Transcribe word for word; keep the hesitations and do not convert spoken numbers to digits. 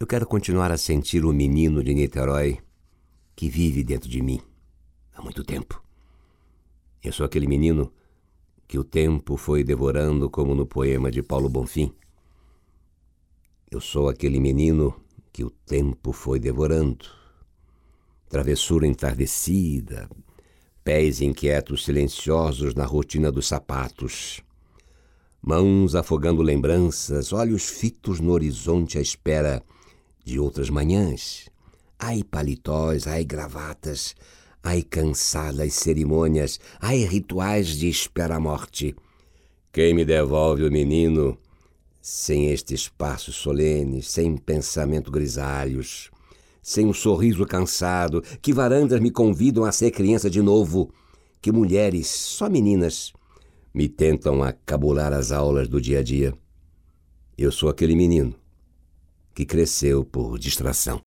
Eu quero continuar a sentir o menino de Niterói que vive dentro de mim há muito tempo. Eu sou aquele menino que o tempo foi devorando, como no poema de Paulo Bonfim. Eu sou aquele menino que o tempo foi devorando. Travessura entardecida, pés inquietos silenciosos na rotina dos sapatos, mãos afogando lembranças, olhos fitos no horizonte à espera de outras manhãs. Ai paletós, ai gravatas, ai cansadas cerimônias, ai rituais de espera-morte. Quem me devolve o menino sem estes passos solenes, sem pensamento grisalhos, sem um sorriso cansado? Que varandas me convidam a ser criança de novo? Que mulheres, só meninas, me tentam acabular as aulas do dia a dia? Eu sou aquele menino que cresceu por distração.